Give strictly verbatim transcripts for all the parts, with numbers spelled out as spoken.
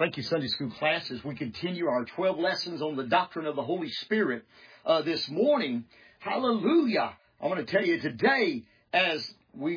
Thank you, Sunday School class, as we continue our twelve lessons on the doctrine of the Holy Spirit uh, this morning. Hallelujah. I want to tell you today, as we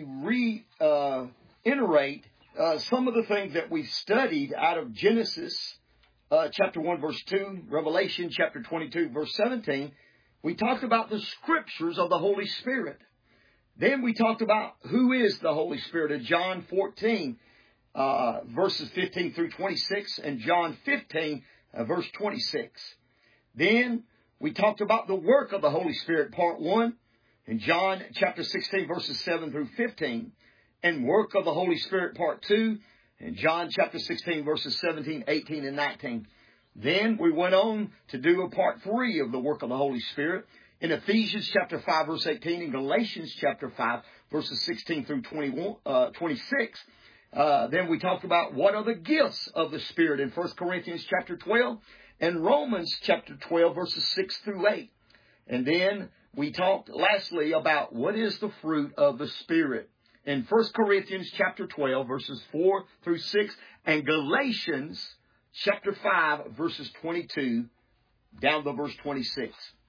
reiterate uh, some of the things that we studied out of Genesis uh, chapter one, verse two, Revelation chapter twenty-two, verse seventeen, we talked about the scriptures of the Holy Spirit. Then we talked about who is the Holy Spirit in John fourteen. Uh, verses fifteen through twenty-six, and John fifteen, uh, verse twenty-six. Then we talked about the work of the Holy Spirit, part one, in John chapter sixteen, verses seven through fifteen, and work of the Holy Spirit, part two, in John chapter sixteen, verses seventeen, eighteen, and nineteen. Then we went on to do a part three of the work of the Holy Spirit in Ephesians chapter five, verse eighteen, and Galatians chapter five, verses sixteen through twenty-one, uh, twenty-six. Uh, then we talked about what are the gifts of the Spirit in First Corinthians chapter twelve and Romans chapter twelve, verses six through eight. And then we talked lastly about what is the fruit of the Spirit in First Corinthians chapter twelve, verses four through six, and Galatians chapter five, verses twenty-two down to verse twenty-six.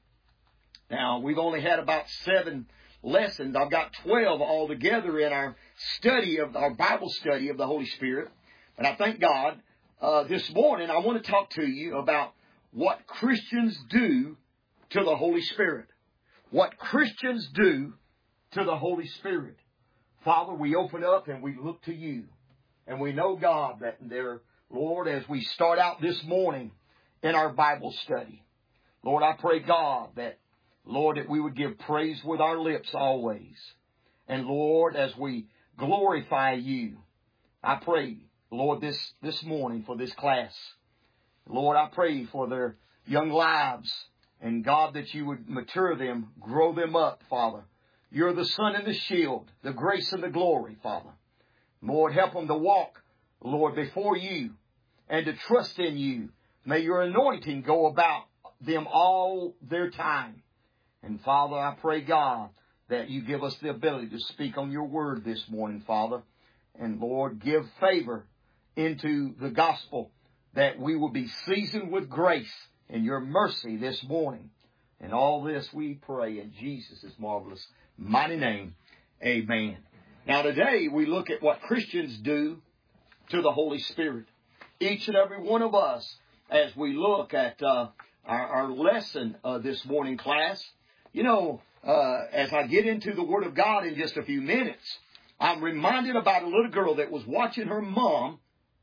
Now, we've only had about seven lessons. I've got twelve altogether in our study of our Bible study of the Holy Spirit. And I thank God uh, this morning I want to talk to you about what Christians do to the Holy Spirit. What Christians do to the Holy Spirit. Father, we open up and we look to you. And we know, God, that there, Lord, as we start out this morning in our Bible study, Lord, I pray, God, that Lord, that we would give praise with our lips always. And Lord, as we glorify you, I pray, Lord, this, this morning for this class. Lord, I pray for their young lives. And God, that you would mature them, grow them up, Father. You're the sun and the shield, the grace and the glory, Father. Lord, help them to walk, Lord, before you and to trust in you. May your anointing go about them all their time. And Father, I pray, God, that you give us the ability to speak on your word this morning, Father. And Lord, give favor into the gospel, that we will be seasoned with grace and your mercy this morning. And all this we pray in Jesus' marvelous, mighty name. Amen. Now today we look at what Christians do to the Holy Spirit. Each and every one of us, as we look at uh, our, our lesson uh, this morning, class, you know, uh, as I get into the Word of God in just a few minutes, I'm reminded about a little girl that was watching her mom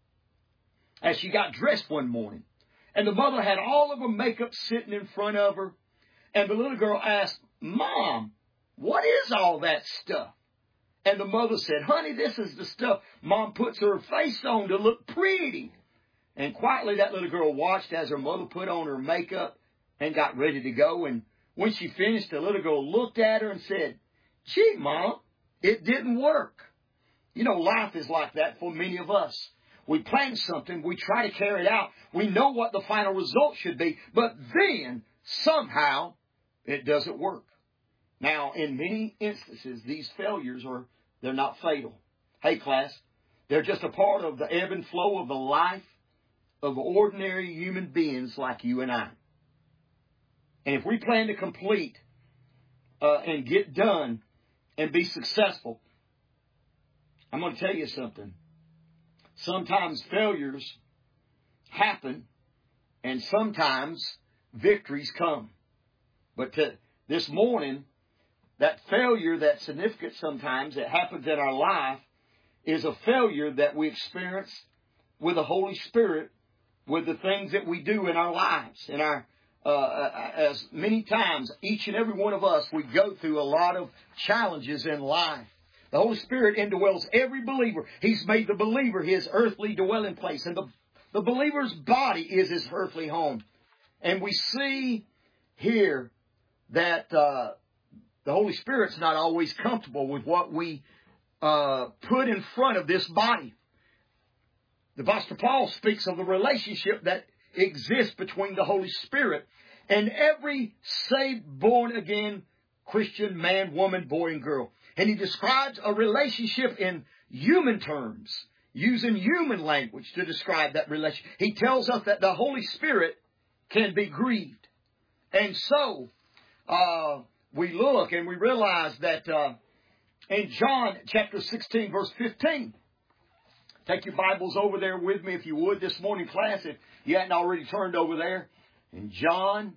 as she got dressed one morning. And the mother had all of her makeup sitting in front of her. And the little girl asked, "Mom, what is all that stuff?" And the mother said, "Honey, this is the stuff Mom puts her face on to look pretty." And quietly that little girl watched as her mother put on her makeup and got ready to go. And when she finished, the little girl looked at her and said, "Gee, Mom, it didn't work." You know, life is like that for many of us. We plan something, we try to carry it out, we know what the final result should be, but then somehow it doesn't work. Now, in many instances, these failures are, they're not fatal. Hey, class, they're just a part of the ebb and flow of the life of ordinary human beings like you and I. And if we plan to complete uh, and get done and be successful, I'm going to tell you something. Sometimes failures happen, and sometimes victories come. But to, this morning, that failure that's significant sometimes that happens in our life is a failure that we experience with the Holy Spirit, with the things that we do in our lives, in our Uh, as many times, each and every one of us, we go through a lot of challenges in life. The Holy Spirit indwells every believer. He's made the believer his earthly dwelling place. And the, the believer's body is his earthly home. And we see here that uh, the Holy Spirit's not always comfortable with what we uh, put in front of this body. The Apostle Paul speaks of the relationship that exists between the Holy Spirit and every saved, born-again Christian man, woman, boy, and girl. And he describes a relationship in human terms. using human language to describe that relation. He tells us that the Holy Spirit can be grieved. And so, uh, we look and we realize that uh, in John chapter sixteen, verse fifteen, take your Bibles over there with me if you would this morning, class, if you hadn't already turned over there. In John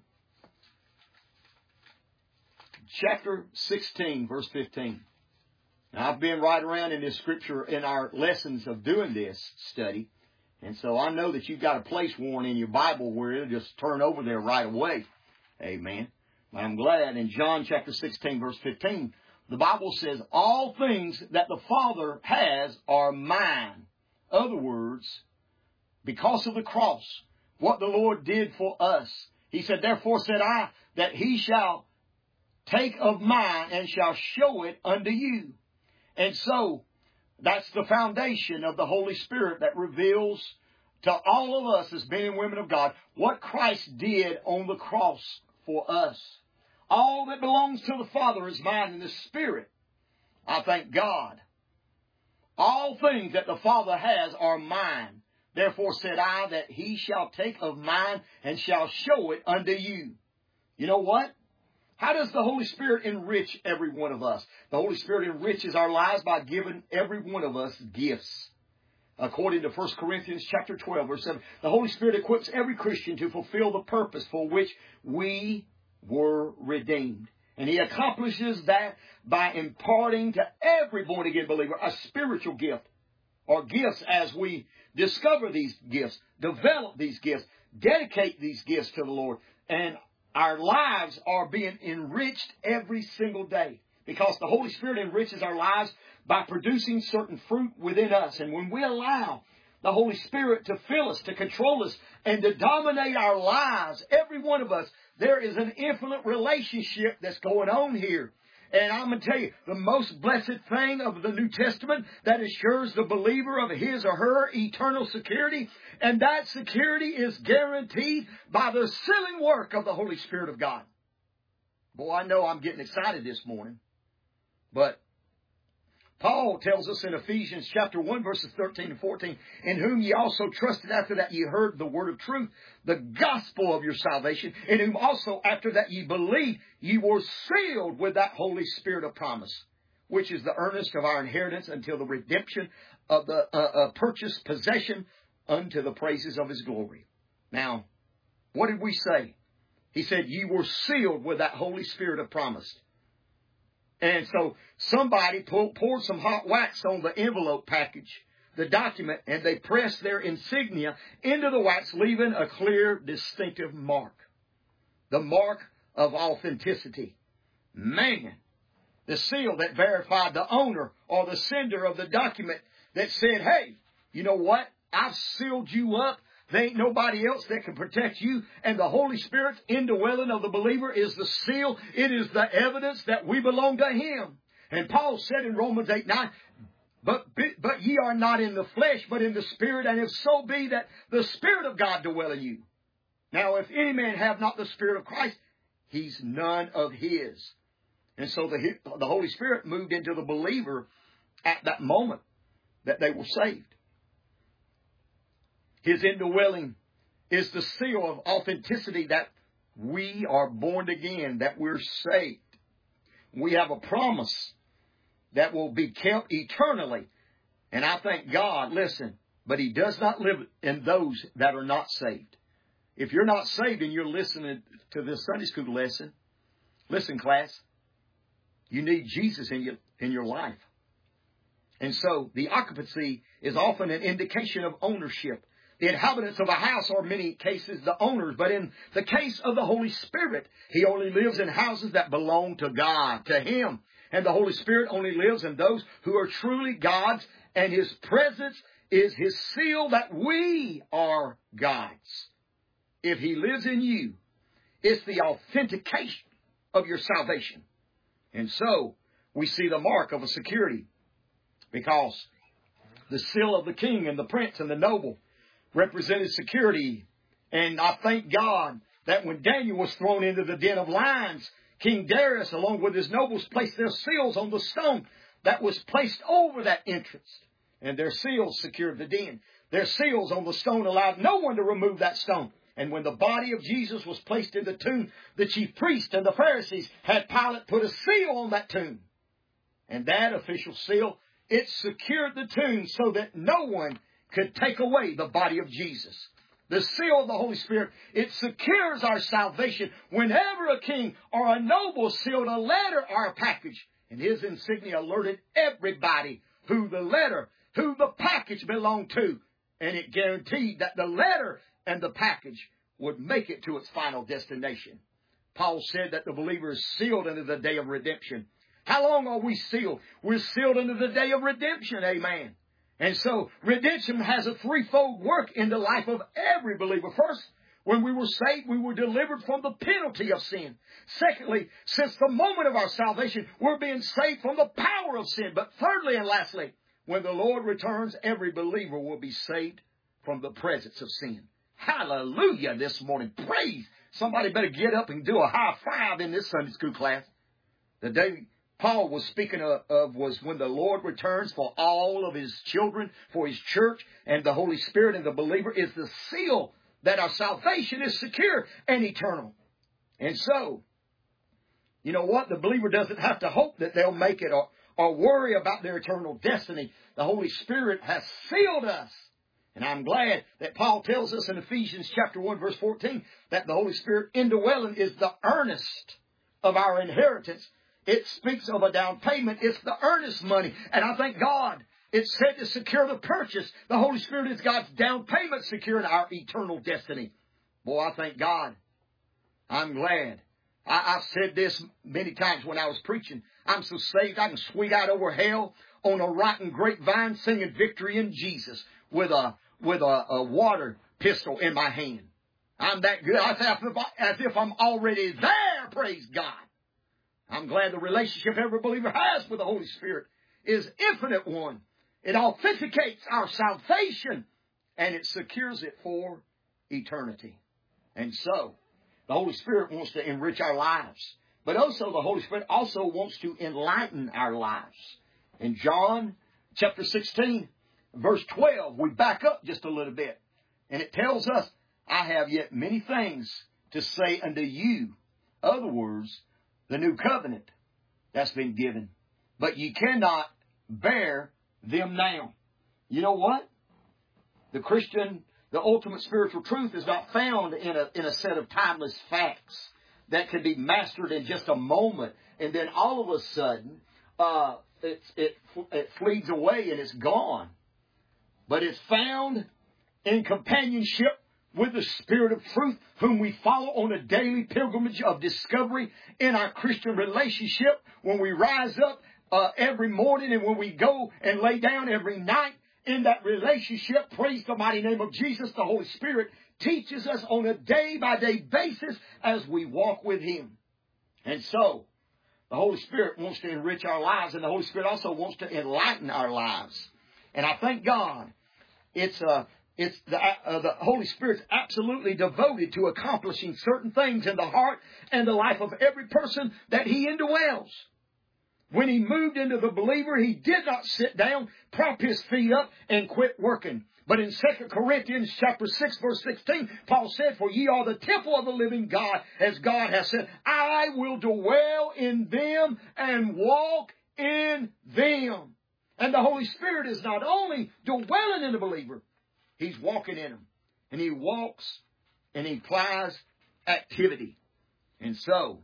chapter sixteen, verse fifteen. Now, I've been right around in this scripture in our lessons of doing this study. And so I know that you've got a place worn in your Bible where it'll just turn over there right away. Amen. But I'm glad in John chapter sixteen, verse fifteen, the Bible says, all things that the Father has are mine. Other words, because of the cross, what the Lord did for us. He said, therefore said I, that he shall take of mine and shall show it unto you. And so, that's the foundation of the Holy Spirit that reveals to all of us as men and women of God what Christ did on the cross for us. All that belongs to the Father is mine in the Spirit. I thank God. All things that the Father has are mine. Therefore said I that he shall take of mine and shall show it unto you. You know what? How does the Holy Spirit enrich every one of us? The Holy Spirit enriches our lives by giving every one of us gifts. According to First Corinthians chapter twelve, verse seven, the Holy Spirit equips every Christian to fulfill the purpose for which we were redeemed. And he accomplishes that by imparting to every born-again believer a spiritual gift, or gifts as we discover these gifts, develop these gifts, dedicate these gifts to the Lord. And our lives are being enriched every single day because the Holy Spirit enriches our lives by producing certain fruit within us. And when we allow the Holy Spirit to fill us, to control us, and to dominate our lives, every one of us, there is an infinite relationship that's going on here. And I'm going to tell you, the most blessed thing of the New Testament that assures the believer of his or her eternal security, and that security is guaranteed by the sealing work of the Holy Spirit of God. Boy, I know I'm getting excited this morning. But Paul tells us in Ephesians chapter one, verses thirteen and fourteen, in whom ye also trusted after that ye heard the word of truth, the gospel of your salvation, in whom also after that ye believed, ye were sealed with that Holy Spirit of promise, which is the earnest of our inheritance until the redemption of the uh, uh, purchased possession unto the praises of his glory. Now, what did we say? He said, ye were sealed with that Holy Spirit of promise. And so somebody poured some hot wax on the envelope package, the document, and they pressed their insignia into the wax, leaving a clear, distinctive mark. The mark of authenticity. Man, the seal that verified the owner or the sender of the document that said, hey, you know what? I've sealed you up. There ain't nobody else that can protect you. And the Holy Spirit's indwelling of the believer is the seal. It is the evidence that we belong to him. And Paul said in Romans eight nine, but, but ye are not in the flesh, but in the Spirit. And if so be that the Spirit of God dwell in you. Now, if any man have not the Spirit of Christ, he's none of his. And so the, the Holy Spirit moved into the believer at that moment that they were saved. His indwelling is the seal of authenticity that we are born again, that we're saved. We have a promise that will be kept eternally. And I thank God, listen, but he does not live in those that are not saved. If you're not saved and you're listening to this Sunday school lesson, listen, class, you need Jesus in your, in your life. And so the occupancy is often an indication of ownership. The inhabitants of a house are in many cases the owners, but in the case of the Holy Spirit, he only lives in houses that belong to God, to him. And the Holy Spirit only lives in those who are truly God's, and his presence is his seal that we are God's. If he lives in you, it's the authentication of your salvation. And so we see the mark of a security, because the seal of the king and the prince and the noble represented security. And I thank God that when Daniel was thrown into the den of lions, King Darius, along with his nobles, placed their seals on the stone that was placed over that entrance. And their seals secured the den. Their seals on the stone allowed no one to remove that stone. And when the body of Jesus was placed in the tomb, the chief priests and the Pharisees had Pilate put a seal on that tomb. And that official seal, it secured the tomb so that no one could take away the body of Jesus. The seal of the Holy Spirit, it secures our salvation whenever a king or a noble sealed a letter or a package. And his insignia alerted everybody who the letter, who the package belonged to. And it guaranteed that the letter and the package would make it to its final destination. Paul said that the believer is sealed unto the day of redemption. How long are we sealed? We're sealed unto the day of redemption, amen. And so redemption has a threefold work in the life of every believer. First, when we were saved, we were delivered from the penalty of sin. Secondly, since the moment of our salvation, we're being saved from the power of sin. But thirdly and lastly, when the Lord returns, every believer will be saved from the presence of sin. Hallelujah this morning. Praise. Somebody better get up and do a high five in this Sunday school class. The day Paul was speaking of, of was when the Lord returns for all of his children, for his church, and the Holy Spirit and the believer is the seal that our salvation is secure and eternal. And so, you know what? The believer doesn't have to hope that they'll make it or, or worry about their eternal destiny. The Holy Spirit has sealed us. And I'm glad that Paul tells us in Ephesians chapter one, verse fourteen, that the Holy Spirit indwelling is the earnest of our inheritance. It speaks of a down payment. It's the earnest money. And I thank God it's said to secure the purchase. The Holy Spirit is God's down payment securing our eternal destiny. Boy, I thank God. I'm glad. I, I've said this many times when I was preaching. I'm so saved I can sweet out over hell on a rotten grapevine singing victory in Jesus with a with a, a water pistol in my hand. I'm that good. I say as if I'm already there, praise God. I'm glad the relationship every believer has with the Holy Spirit is infinite one. It authenticates our salvation and it secures it for eternity. And so, the Holy Spirit wants to enrich our lives. But also, the Holy Spirit also wants to enlighten our lives. In John chapter sixteen, verse twelve, we back up just a little bit. And it tells us, I have yet many things to say unto you. Other words, the new covenant that's been given. But ye cannot bear them now. You know what? The Christian, the ultimate spiritual truth is not found in a, in a set of timeless facts that can be mastered in just a moment. And then all of a sudden, uh, it, it, it flees away and it's gone. But it's found in companionship with the Spirit of truth, whom we follow on a daily pilgrimage of discovery in our Christian relationship, when we rise up uh, every morning and when we go and lay down every night in that relationship. Praise the mighty name of Jesus. The Holy Spirit teaches us on a day-by-day basis as we walk with Him. And so, the Holy Spirit wants to enrich our lives, and the Holy Spirit also wants to enlighten our lives. And I thank God it's a... Uh, It's the, uh, the Holy Spirit's absolutely devoted to accomplishing certain things in the heart and the life of every person that He indwells. When He moved into the believer, He did not sit down, prop His feet up, and quit working. But in Second Corinthians chapter six, verse sixteen, Paul said, For ye are the temple of the living God, as God has said, I will dwell in them and walk in them. And the Holy Spirit is not only dwelling in the believer, He's walking in them. And He walks and He applies activity. And so,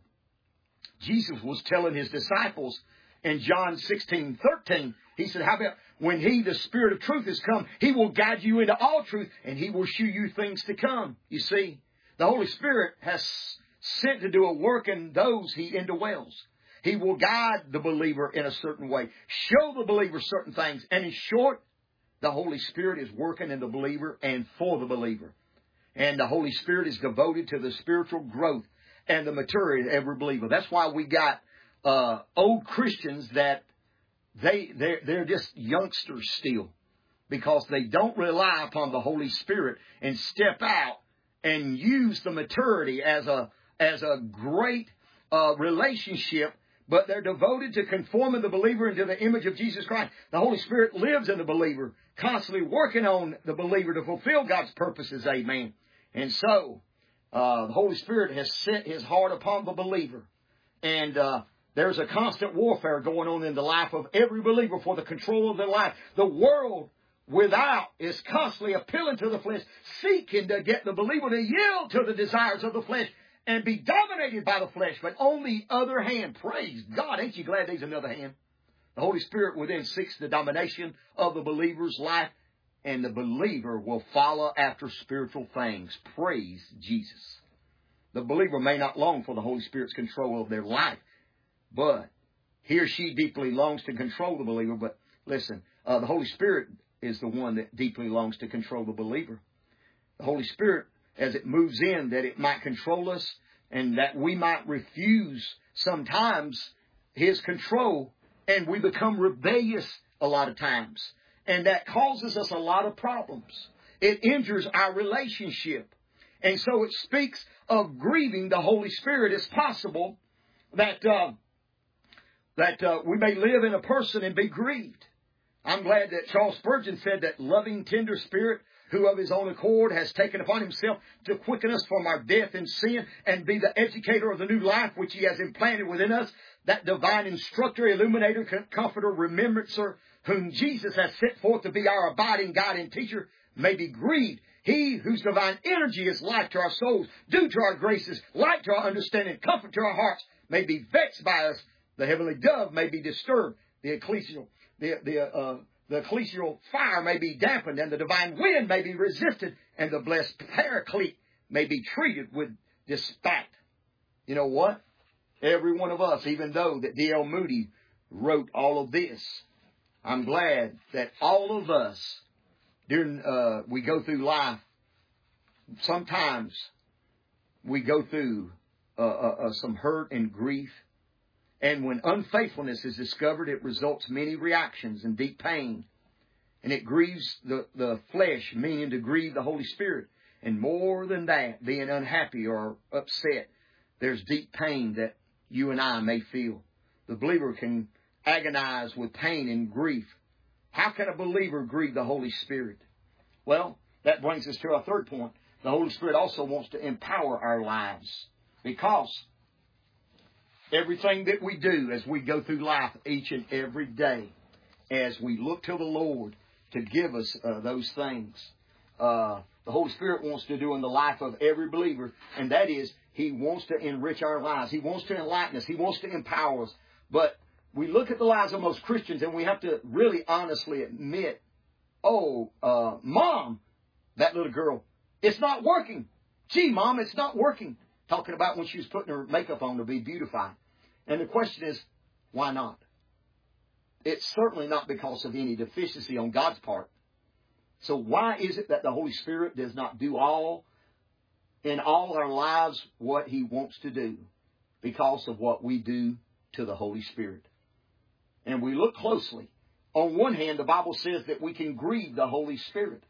Jesus was telling His disciples in John sixteen thirteen, He said, how about when He, the Spirit of truth, has come, He will guide you into all truth and He will shew you things to come. You see, the Holy Spirit has sent to do a work in those He indwells. He will guide the believer in a certain way, show the believer certain things. And in short, the Holy Spirit is working in the believer and for the believer. And the Holy Spirit is devoted to the spiritual growth and the maturity of every believer. That's why we got uh, old Christians that they, they're, they're just youngsters still, because they don't rely upon the Holy Spirit and step out and use the maturity as a, as a great uh, relationship but they're devoted to conforming the believer into the image of Jesus Christ. The Holy Spirit lives in the believer, constantly working on the believer to fulfill God's purposes. Amen. And so, uh, the Holy Spirit has set His heart upon the believer. And uh, there's a constant warfare going on in the life of every believer for the control of their life. The world without is constantly appealing to the flesh, seeking to get the believer to yield to the desires of the flesh and be dominated by the flesh. But on the other hand, praise God, ain't you glad there's another hand? The Holy Spirit within seeks the domination of the believer's life, and the believer will follow after spiritual things. Praise Jesus. The believer may not long for the Holy Spirit's control of their life, but he or she deeply longs to control the believer. But listen, uh, the Holy Spirit is the one that deeply longs to control the believer. The Holy Spirit, as it moves in, that it might control us and that we might refuse sometimes His control, and we become rebellious a lot of times. And that causes us a lot of problems. It injures our relationship. And so it speaks of grieving the Holy Spirit. It's possible that uh, that uh, we may live in a person and be grieved. I'm glad that Charles Spurgeon said that loving, tender spirit, who of His own accord has taken upon Himself to quicken us from our death and sin and be the educator of the new life which He has implanted within us, that divine instructor, illuminator, comforter, remembrancer, whom Jesus has set forth to be our abiding guide and teacher, may be grieved. He whose divine energy is life to our souls, dew to our graces, light to our understanding, comfort to our hearts, may be vexed by us. The heavenly dove may be disturbed. The ecclesial, the, the, uh, the ecclesial fire may be dampened, and the divine wind may be resisted, and the blessed paraclete may be treated with despite. You know what? Every one of us, even though that D L Moody wrote all of this, I'm glad that all of us, during uh, we go through life, sometimes we go through uh, uh, uh, some hurt and grief. And when unfaithfulness is discovered, it results many reactions and deep pain. And it grieves the, the flesh, meaning to grieve the Holy Spirit. And more than that, being unhappy or upset, there's deep pain that you and I may feel. The believer can agonize with pain and grief. How can a believer grieve the Holy Spirit? Well, that brings us to our third point. The Holy Spirit also wants to empower our lives, because everything that we do as we go through life each and every day, as we look to the Lord to give us uh, those things, uh, the Holy Spirit wants to do in the life of every believer, and that is, He wants to enrich our lives. He wants to enlighten us. He wants to empower us. But we look at the lives of most Christians, and we have to really honestly admit, oh, uh, Mom, that little girl, it's not working. Gee, Mom, it's not working. Talking about when she was putting her makeup on to be beautified. And the question is, why not? It's certainly not because of any deficiency on God's part. So why is it that the Holy Spirit does not do all, in all our lives, what He wants to do? Because of what we do to the Holy Spirit. And we look closely. On one hand, the Bible says that we can grieve the Holy Spirit.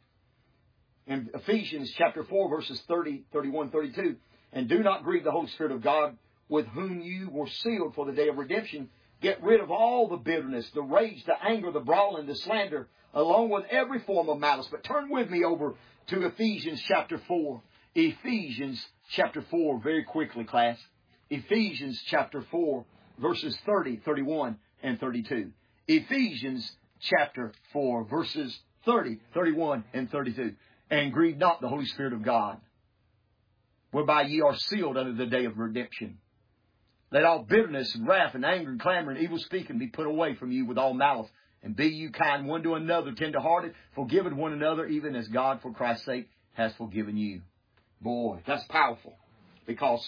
In Ephesians chapter four, verses thirty, thirty-one, thirty-two, and do not grieve the Holy Spirit of God, with whom you were sealed for the day of redemption. Get rid of all the bitterness, the rage, the anger, the brawling, the slander, along with every form of malice. But turn with me over to Ephesians chapter four. Ephesians chapter four, very quickly, class. Ephesians chapter four, verses thirty, thirty-one, and thirty-two. Ephesians chapter four, verses thirty, thirty-one, and thirty-two. And grieve not the Holy Spirit of God, whereby ye are sealed unto the day of redemption. Let all bitterness and wrath and anger and clamor and evil speaking be put away from you with all malice. And be you kind one to another, tenderhearted, forgiving one another, even as God for Christ's sake has forgiven you. Boy, that's powerful. Because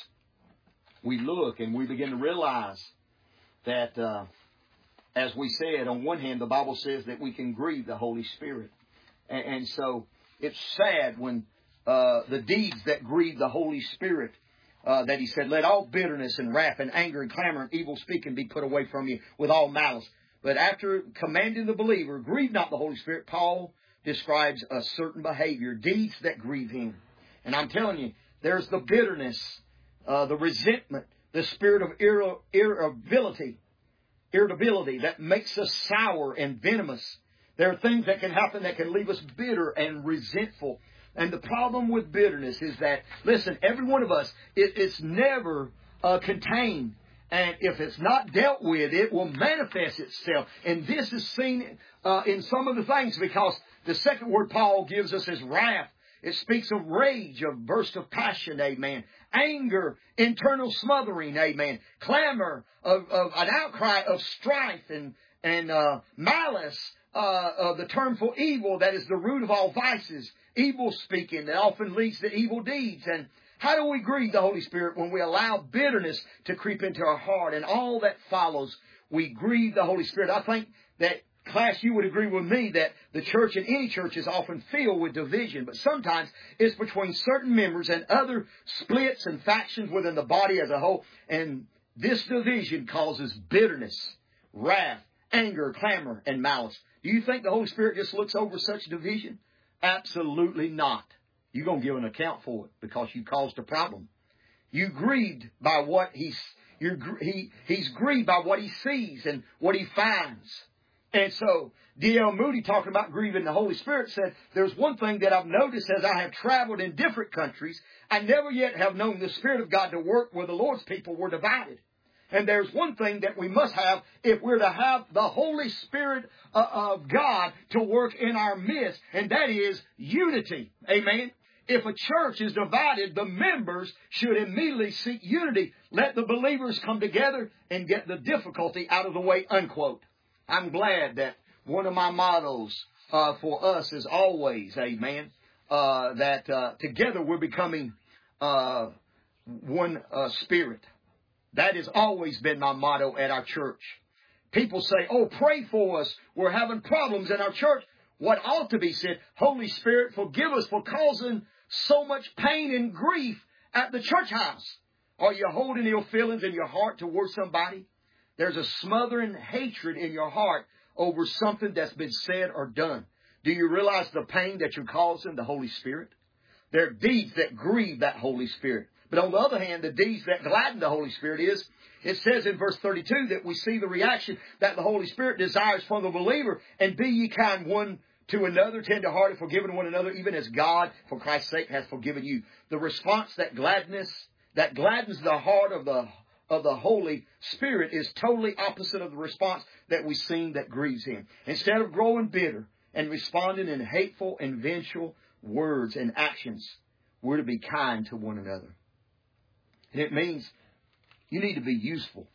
we look and we begin to realize that, uh, as we said, on one hand, the Bible says that we can grieve the Holy Spirit. And, and so it's sad when uh, the deeds that grieve the Holy Spirit, uh, that He said, let all bitterness and wrath and anger and clamor and evil speaking be put away from you with all malice. But after commanding the believer, grieve not the Holy Spirit, Paul describes a certain behavior, deeds that grieve Him. And I'm telling you, there's the bitterness, uh, the resentment, the spirit of irritability, irritability that makes us sour and venomous. There are things that can happen that can leave us bitter and resentful. And the problem with bitterness is that, listen, every one of us, it, it's never uh, contained. And if it's not dealt with, it will manifest itself. And this is seen uh, in some of the things, because the second word Paul gives us is wrath. It speaks of rage, of burst of passion, amen. Anger, internal smothering, amen. Clamor, of, of an outcry of strife and, and uh, malice, uh, uh, the term for evil that is the root of all vices. Evil speaking that often leads to evil deeds. And how do we grieve the Holy Spirit? When we allow bitterness to creep into our heart and all that follows, we grieve the Holy Spirit. I think that, class, you would agree with me that the church, and any church, is often filled with division. But sometimes it's between certain members and other splits and factions within the body as a whole. And this division causes bitterness, wrath, anger, clamor, and malice. Do you think the Holy Spirit just looks over such division? Absolutely not. You're going to give an account for it because you caused a problem. You grieved by what he's, you're, he, he's grieved by what he sees and what he finds. And so D L Moody, talking about grieving the Holy Spirit, said, there's one thing that I've noticed as I have traveled in different countries. I never yet have known the Spirit of God to work where the Lord's people were divided. And there's one thing that we must have if we're to have the Holy Spirit uh, of God to work in our midst, and that is unity. Amen. If a church is divided, the members should immediately seek unity. Let the believers come together and get the difficulty out of the way, unquote. I'm glad that one of my mottos uh, for us is always, amen, uh, that uh, together we're becoming uh, one uh, spirit. That has always been my motto at our church. People say, oh, pray for us. We're having problems in our church. What ought to be said, Holy Spirit, forgive us for causing so much pain and grief at the church house. Are you holding ill feelings in your heart towards somebody? There's a smothering hatred in your heart over something that's been said or done. Do you realize the pain that you're causing the Holy Spirit? There are deeds that grieve that Holy Spirit. But on the other hand, the deeds that gladden the Holy Spirit is, it says in verse thirty-two that we see the reaction that the Holy Spirit desires from the believer. And be ye kind one to another, tender-hearted, forgiving one another, even as God, for Christ's sake, has forgiven you. The response that gladness, that gladdens the heart of the of the Holy Spirit is totally opposite of the response that we've seen that grieves Him. Instead of growing bitter and responding in hateful and vengeful words and actions, we're to be kind to one another. And it means you need to be useful.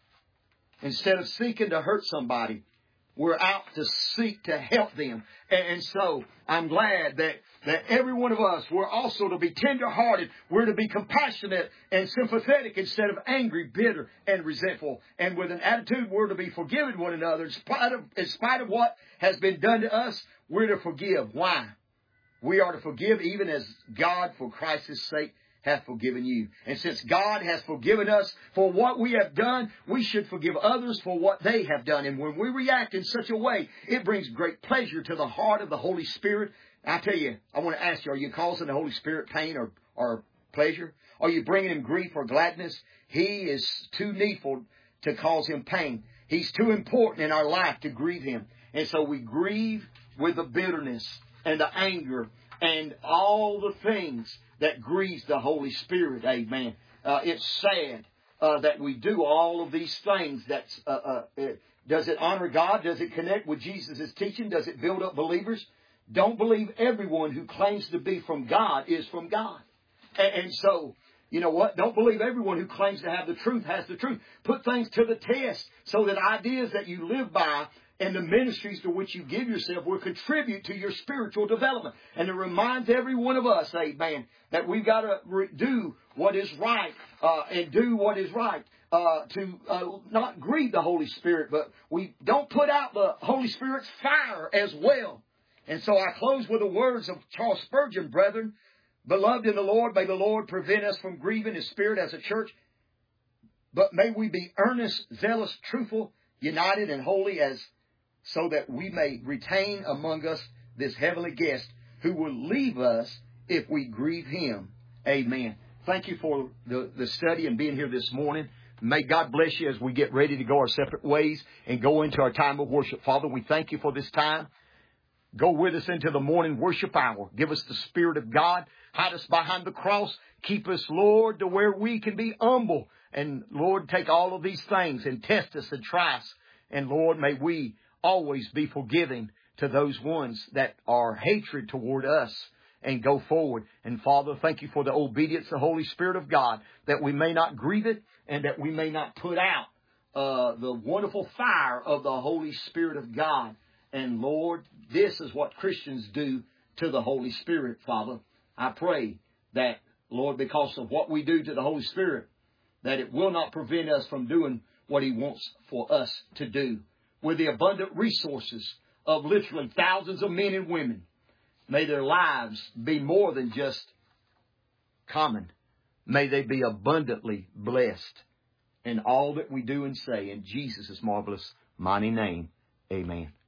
Instead of seeking to hurt somebody, we're out to seek to help them. And so I'm glad that, that every one of us, we're also to be tender-hearted. We're to be compassionate and sympathetic instead of angry, bitter, and resentful. And with an attitude, we're to be forgiving one another. In spite of, in spite of what has been done to us, we're to forgive. Why? We are to forgive even as God, for Christ's sake, hath forgiven you. And since God has forgiven us for what we have done, we should forgive others for what they have done. And when we react in such a way, it brings great pleasure to the heart of the Holy Spirit. I tell you, I want to ask you, are you causing the Holy Spirit pain or, or pleasure? Are you bringing Him grief or gladness? He is too needful to cause Him pain. He's too important in our life to grieve Him. And so we grieve with the bitterness and the anger and all the things that grieves the Holy Spirit. Amen. Uh, it's sad uh, that we do all of these things. That's uh, uh, it, does it honor God? Does it connect with Jesus' teaching? Does it build up believers? Don't believe everyone who claims to be from God is from God. And, and so, you know what? Don't believe everyone who claims to have the truth has the truth. Put things to the test so that ideas that you live by and the ministries to which you give yourself will contribute to your spiritual development. And it reminds every one of us, amen, that we've got to re- do what is right uh, and do what is right uh, to uh, not grieve the Holy Spirit, but we don't put out the Holy Spirit's fire as well. And so I close with the words of Charles Spurgeon, brethren. Beloved in the Lord, may the Lord prevent us from grieving His Spirit as a church, but may we be earnest, zealous, truthful, united, and holy, as so that we may retain among us this heavenly guest who will leave us if we grieve Him. Amen. Thank you for the, the study and being here this morning. May God bless you as we get ready to go our separate ways and go into our time of worship. Father, we thank you for this time. Go with us into the morning worship hour. Give us the Spirit of God. Hide us behind the cross. Keep us, Lord, to where we can be humble. And, Lord, take all of these things and test us and try us. And, Lord, may we always be forgiving to those ones that are hatred toward us and go forward. And, Father, thank you for the obedience of the Holy Spirit of God, that we may not grieve it and that we may not put out uh, the wonderful fire of the Holy Spirit of God. And, Lord, this is what Christians do to the Holy Spirit, Father. I pray that, Lord, because of what we do to the Holy Spirit, that it will not prevent us from doing what He wants for us to do. With the abundant resources of literally thousands of men and women, may their lives be more than just common. May they be abundantly blessed in all that we do and say. In Jesus' marvelous, mighty name, amen.